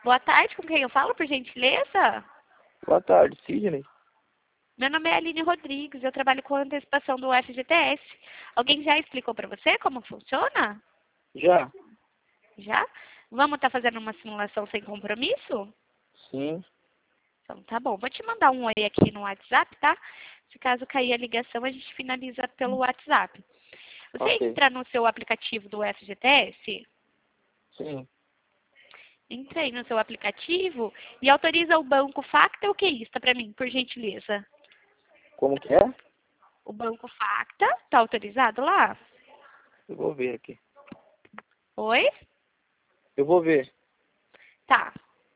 Boa tarde, com quem eu falo, por gentileza? Boa tarde, Sidney. Meu nome é Aline Rodrigues, eu trabalho com antecipação do FGTS. Alguém já explicou para você como funciona? Já? Já? Vamos estar fazendo uma simulação sem compromisso? Sim. Então tá bom, vou te mandar um oi aqui no WhatsApp, tá? Se caso cair a ligação, a gente finaliza pelo WhatsApp. Você Ok. entra no seu aplicativo do FGTS? Sim. Entra aí no seu aplicativo e autoriza o banco Facta ou QIsta para mim, por gentileza. Como que é? O banco Facta, tá autorizado lá? Eu vou ver aqui. Oi? Eu vou ver. Tá.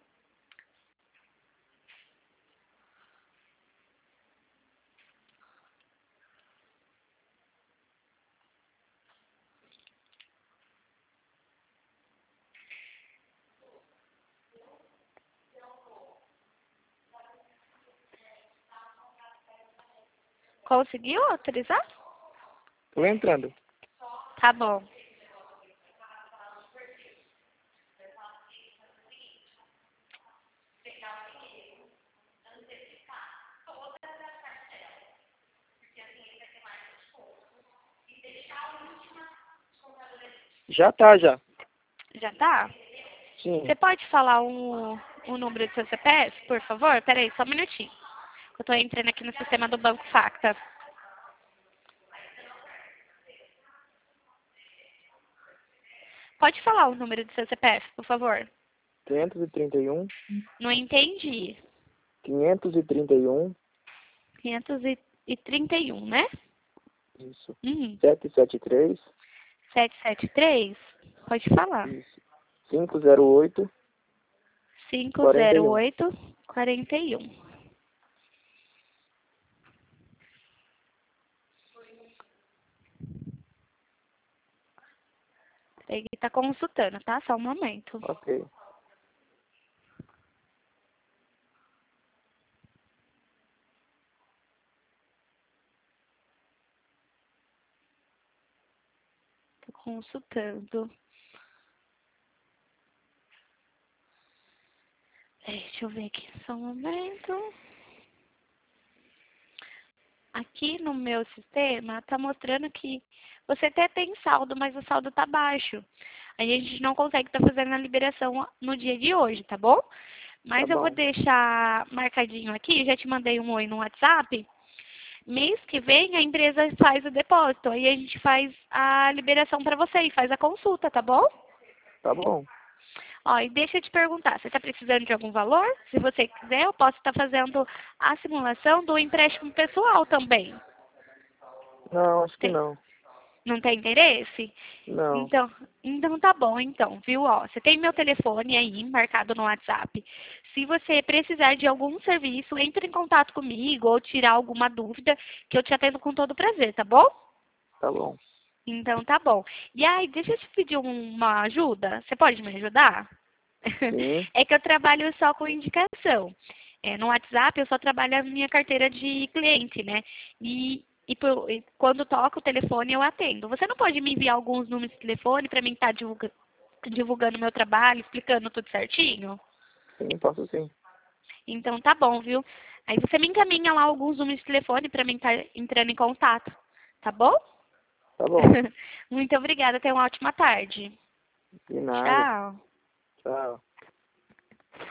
Conseguiu autorizar? Tô entrando. Tá bom. Já tá, já. Já tá? Sim. Você pode falar o número do seu CPF, por favor? Peraí, só um minutinho. Eu tô entrando aqui no sistema do Banco Facta. Pode falar o número do seu CPF, por favor? 531, Não entendi. 531, 531, né? isso. Uhum. 773, 773? Pode falar. isso. 508, 41. 508-41. Ele tá consultando, tá? Só um momento. Ok. Tô consultando. Deixa eu ver aqui só um momento. Aqui no meu sistema tá mostrando que você até tem saldo, mas o saldo tá baixo. Aí a gente não consegue estar fazendo a liberação no dia de hoje, tá bom? Tá Mas eu vou bom. deixar marcadinho aqui, já te mandei um oi no WhatsApp. Mês que vem a empresa faz o depósito, aí a gente faz a liberação para você e faz a consulta, tá bom? Tá bom. Ó, e deixa eu te perguntar, você está precisando de algum valor? Se você quiser, eu posso estar fazendo a simulação do empréstimo pessoal também. Não, acho que Tem- não. Não tem interesse? Não. Então tá bom, então, viu? Ó, você tem meu telefone aí marcado no WhatsApp. Se você precisar de algum serviço, entre em contato comigo ou tirar alguma dúvida, que eu te atendo com todo prazer, tá bom? Tá bom. Então tá bom. E aí, deixa eu te pedir uma ajuda. Você pode me ajudar? Sim. É que eu trabalho só com indicação. No WhatsApp eu só trabalho a minha carteira de cliente, né? E quando toca o telefone eu atendo. Você não pode me enviar alguns números de telefone para mim estar divulgando o meu trabalho, explicando tudo certinho? Sim, posso sim. Então tá bom, viu? Aí você me encaminha lá alguns números de telefone para mim estar entrando em contato, tá bom? Tá bom. Muito obrigada, tenha uma ótima tarde. De nada. Tchau. Tchau.